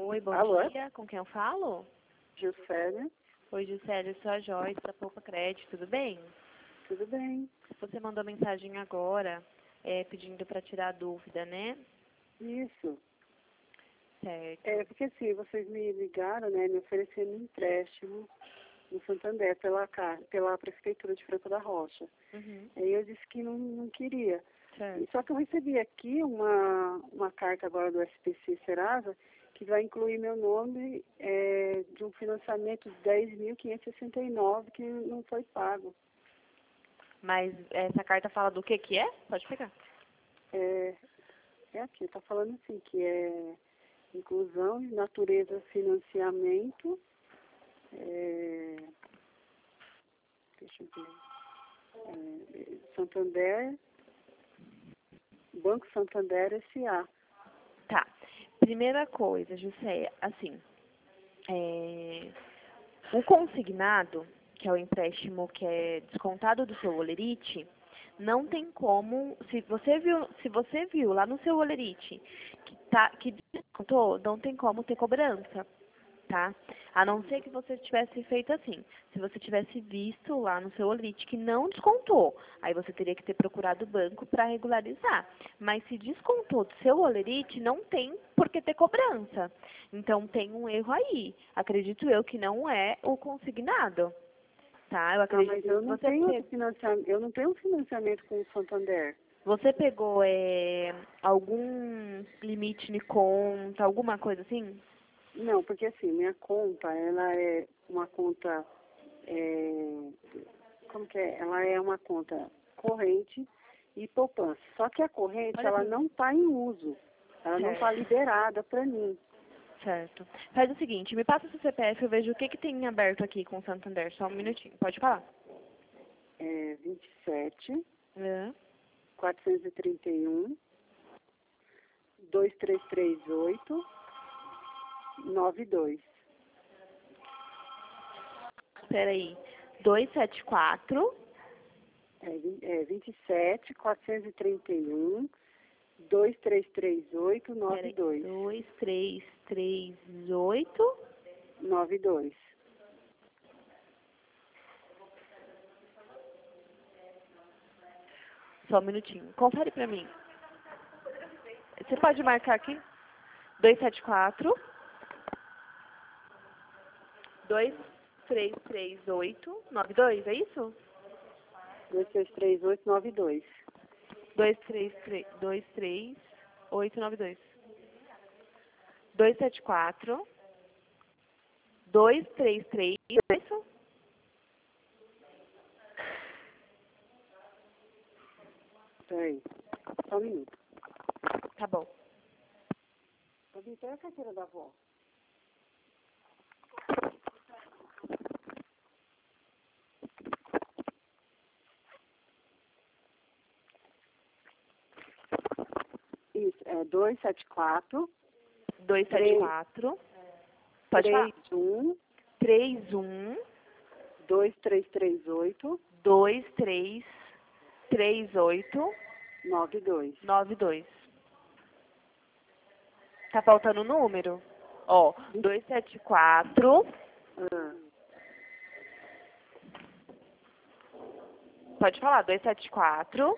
Oi, bom Alô? dia. Com quem eu falo? Juscelia, Oi, Juscelia, eu sou a Joyce da Poupa Crédito, tudo bem? tudo bem? Você mandou mensagem agora pedindo para tirar a dúvida, né? Isso. Certo. Porque assim, vocês me ligaram, né, me oferecendo um empréstimo no Santander pela Prefeitura de Franco da Rocha. Uhum. Aí eu disse que não queria. Certo. Só que eu recebi aqui uma carta agora do SPC Serasa que vai incluir meu nome de um financiamento de 10.569 que não foi pago. Mas essa carta fala do que é? Pode pegar. É aqui, está falando assim, que é inclusão, natureza, financiamento, deixa eu ver, Santander, Banco Santander S.A. Tá. Primeira coisa, Juscelia, assim, o consignado, que é o empréstimo que é descontado do seu Olerite, não tem como, se você viu lá no seu Olerite que descontou, não tem como ter cobrança, tá? A não ser que você tivesse feito assim. Se você tivesse visto lá no seu Olerite que não descontou, aí você teria que ter procurado o banco para regularizar. Mas se descontou do seu Olerite, não tem por que ter cobrança. Então tem um erro aí. Acredito eu que não é o consignado. Tá? Eu acredito Mas eu que não tenho outro financiamento, eu não tenho um financiamento com o Santander. você pegou algum limite de conta, alguma coisa assim? Não, porque assim, minha conta, ela é uma conta, como que é? Ela é uma conta corrente e poupança. Só que a corrente, Olha ela aqui. não está em uso. Ela não está Certo. liberada para mim. Certo. Faz o seguinte, me passa seu CPF, eu vejo o que tem aberto aqui com o Santander. Só um minutinho. Pode falar. 27, É. 431, 2338, 92. Espera aí. 274. 27, 431, 2338, Espera aí. 92. 2338. 92. Só um minutinho. Confere pra mim. Você pode marcar aqui? 274. 2338. 92, é isso? 2338, 92. 23892. 274. 233. É isso? Peraí, só um minuto. Tá bom. Pega a carteira da avó. Isso, 274, 274. Pode falar. 31, 31 2338, 2338 92. 92. Tá faltando o número? Ó, 274. Ah, Pode falar, 274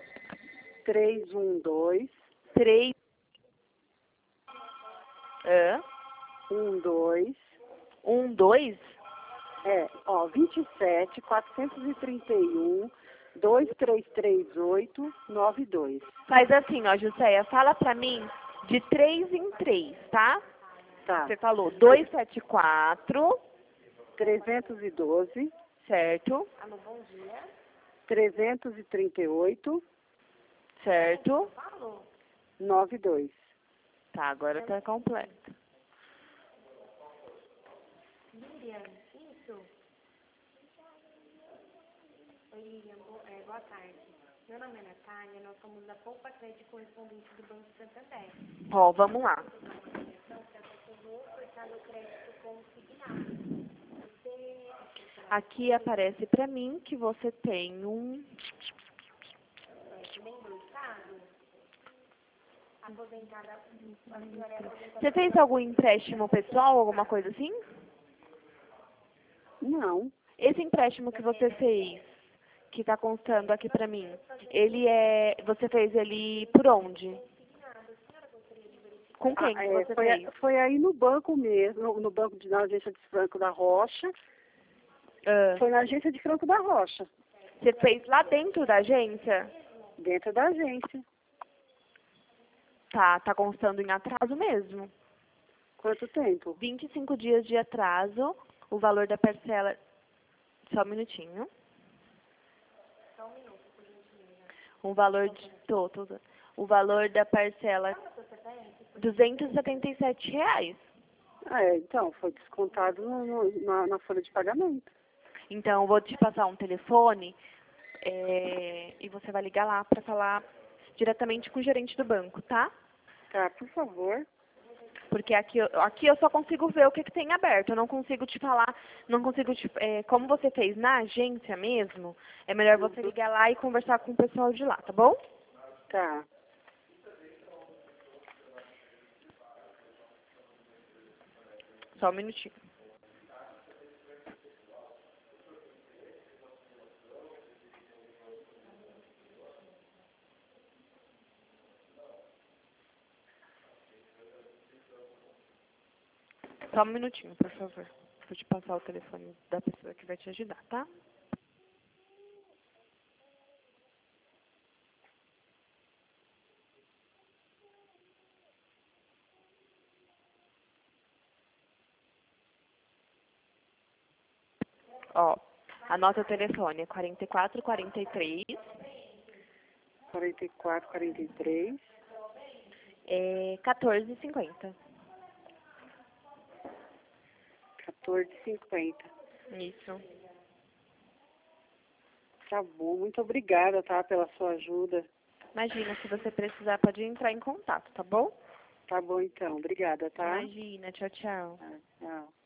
312, 3 12, 12. 27, 431, 2338, 92. Faz assim, ó, Juscelia, fala pra mim de 3 em 3, tá? Tá. Você falou 274, 312, certo? 338, Certo? 92. Tá, agora tá completo. Lilian, isso? Oi, Lilian, boa tarde. Meu nome é Natália, nós somos da Poupa Crédito correspondente do Banco Santander. Ó, vamos lá. Então, trata conosco e está no crédito consignado. Você... Aqui aparece pra mim que você tem um... lembra o estado? aposentada, a senhora é aposentada. Você fez algum empréstimo pessoal, alguma coisa assim? Não. Esse empréstimo que você fez, que está constando aqui para mim, você fez ele por onde? Com quem que você fez? Foi aí no banco mesmo, no banco na agência de Franco da Rocha. Ah, Foi na agência de Franco da Rocha, você fez lá dentro da agência? dentro da agência. Tá constando em atraso mesmo. Quanto tempo? 25 dias de atraso, o valor da parcela... Só um minutinho. O valor de... O valor da parcela... R$ 277. Então, foi descontado na folha de pagamento. Então, eu vou te passar um telefone e você vai ligar lá para falar diretamente com o gerente do banco, tá? Tá, por favor. Porque aqui eu só consigo ver o que tem aberto. Eu não consigo te falar, como você fez na agência mesmo, é melhor você ligar lá e conversar com o pessoal de lá, tá bom? Tá. Só um minutinho. Só um minutinho, por favor. Vou te passar o telefone da pessoa que vai te ajudar, tá? Ó, anota o telefone, é 4443 4443 1450. 1450. Isso. Tá bom, muito obrigada, tá, pela sua ajuda. Imagina, se você precisar, pode entrar em contato, tá bom? Tá bom então, obrigada, tá? Imagina, tchau, tchau. Tchau.